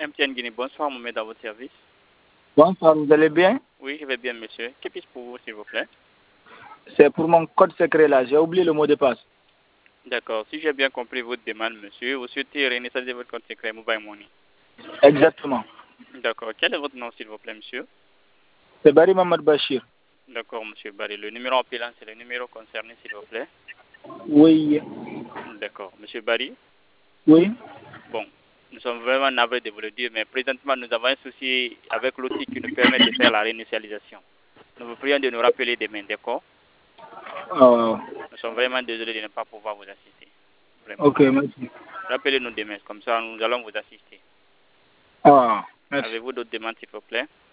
MTN Guinée, bonsoir, Mohamed, à votre service. Bonsoir, vous allez bien? Oui, je vais bien, monsieur. Que puis-je pour vous, s'il vous plaît? C'est pour mon code secret là, j'ai oublié le mot de passe. D'accord. Si j'ai bien compris votre demande, monsieur, vous souhaitez réinitialiser votre compte secret Mobile Money. Exactement. D'accord. Quel est votre nom, s'il vous plaît, monsieur? C'est Barry Mamad Bachir. D'accord, monsieur Barry. Le numéro appelant, c'est le numéro concerné, s'il vous plaît. Oui. D'accord. Monsieur Barry? Oui. Bon, nous sommes vraiment navrés de vous le dire, mais présentement, nous avons un souci avec l'outil qui nous permet de faire la réinitialisation. Nous vous prions de nous rappeler demain, d'accord? Nous sommes vraiment désolés de ne pas pouvoir vous assister. Vraiment. Ok, merci. Rappelez-nous demain, comme ça nous allons vous assister. Merci. Avez-vous d'autres demandes, s'il vous plaît?